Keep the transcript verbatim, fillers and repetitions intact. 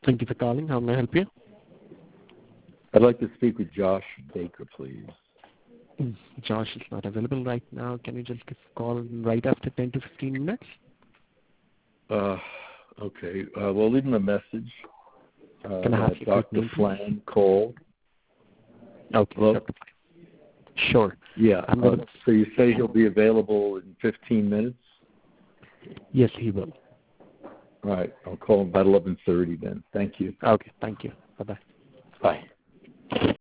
Thank you for calling. How may I help you? I'd like to speak with Josh Baker, please. Josh is not available right now. Can you just give a call right after ten to fifteen minutes? Uh, okay. Uh, we'll leave him a message. Uh, Can I have your Doctor name, Flan called. Okay, Hello? Doctor Flan. Sure. Yeah. I'm Uh, gonna... so you say he'll be available in fifteen minutes? Yes, he will. All right. I'll call him about eleven thirty then. Thank you. Okay, thank you. Bye-bye. Bye.